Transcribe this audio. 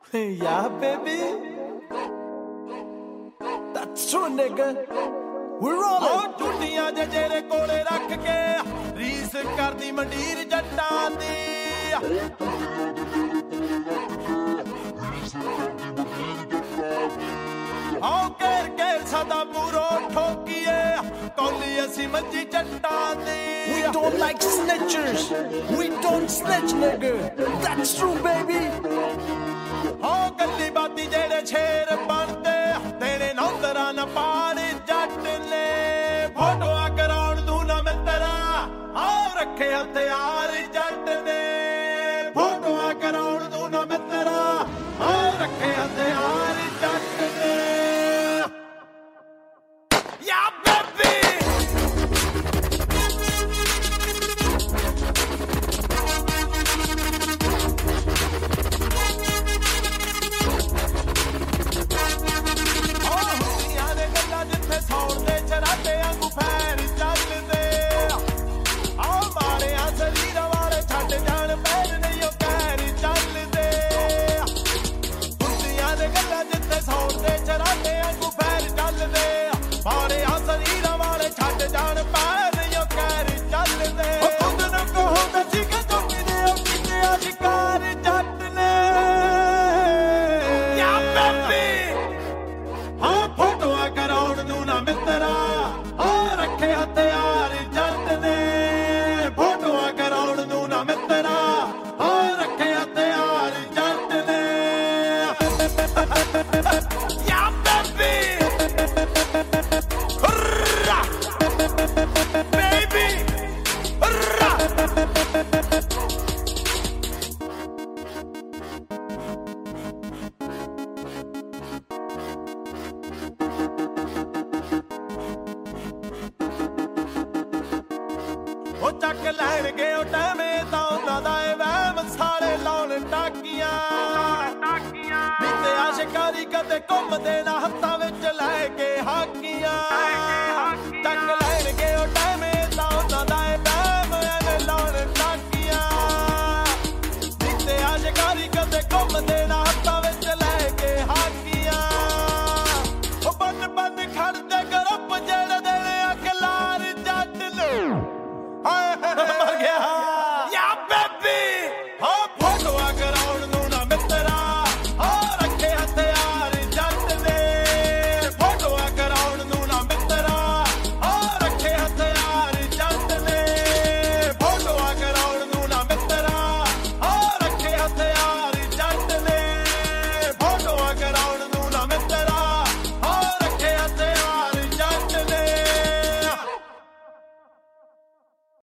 Yeah, baby. That's true, nigga. We're rolling. ਟੁੱਟੀਆਂ ਜਿਹੜੇ ਕੋਲੇ ਰੱਖ ਕੇ ਰੀਸ ਕਰਦੀ ਮੰਡੀਰ ਜੱਟਾਂ ਦੀ ਆਓ ਘੇਰ ਘੇਰ ਸਦਾ ਪੂਰੋ ਠੋਕੀਏ ਕੌਲੀ ਅਸੀਂ ਮੱਜੀ ਜੱਟਾਂ ਦੀ We don't like snitchers. We don't snitch, nigga. That's true, baby. ਹਾਂ ਗੱਲੀ ਬਾਤੀ ਜਿਹੜੇ ਛੇਰ ਬਣਦੇ ਤੇਰੇ ਨੌਕਰਾਂ ਨਾ ਪਾੜ ਜੱਟ ਨੇ ਫੋਟੋਆਂ ਕਰਾਉਣ ਨੂੰ ਨਾ ਮਿੱਤਰਾ ਆਹ ਰੱਖੇ ਹਥਿਆਰ ਜੱਟ ਨੇ ਫੋਟੋਆਂ ਕਰਾਉਣ ਨੂੰ ਨਾ ਮਿੱਤਰਾ ਆਹ ਰੱਖੇ ਹਥਿਆਰ ਜੱਟ ਨੇ ਯਾ ਬੇਬੀ ਸੌਣ ਦੇ ਚਰਾਟੇ ਵਾਂਗੂ ਫੈਰ ਚੱਲਦੇ ਆਹ ਮਾਰਿਆ ਸਰੀਰਾਂ ਵਾਲੇ ਛੱਡ ਜਾਣ ਪੈਰ ਨਹੀਂ ਉਹ ਕਹਿਰ ਚੱਲਦੇ ਦੁਨੀਆਂ ਦੇ ਗੱਲਾਂ ਜਿੱਥੇ ਸੌਣ ਦੇ ਚਰਾਟੇ ਵਾਂਗੂ ਫੈਰ ਚੱਲਦੇ ਮਾਰਿਆ ਸਰੀਰਾਂ ਵਾਲੇ ਛੱਡ ਜਾਣ ਪੈਰ ਨਹੀਂ ਉਹ ਕਹਿਰ ਚੱਲਦੇ ਖੁਦ ਨੂੰ ਕਹੋ ਮੈਂ ਸੀ ਕਿ ਚੌਕੀ ਦੇ ਉਹ ਕਿਤੇ ਆ ਸ਼ਿਕਾਰ ਜੱਟ ਨੇ ਯਾ ਬੇਬੀ ਹਾਂ ਫੋਟੋਆਂ ਕਰਾਉਣ ਨੂੰ ਨਾ ਮਿੱਤਰਾ ਆਹ ਰੱਖੇ ਹਥਿਆਰ ਜੱਟ ਨੇ ਫੋਟੋਆਂ ਕਰਾਉਣ ਨੂੰ ਨਾ ਮਿੱਤਰਾ ਆਹ ਰੱਖੇ ਹਥਿਆਰ ਜੱਟ ਨੇ ਯਾ ਬੇਬੀ ਬੇਬੀ ਉਹ ਚੱਕ ਲੈਣਗੇ ਉਹ ਟੈਵੇਂ ਤਾਂ ਉਹਨਾਂ ਦਾ ਇਹ ਵਹਿਮ ਸਾਰੇ ਲਾਉਣ ਟਾਕੀਆਂ ਵੀ ਤੇ ਆਸ਼ਿਕਾਰੀ ਕਦੇ ਘੁੰਮਦੇ ਨਾ ਹੱਥਾਂ ਵਿੱਚ ਲੈ ਕੇ ਹਾਕੀਆਂ ਚੱਕ ਲੈਣਗੇ ਉਹ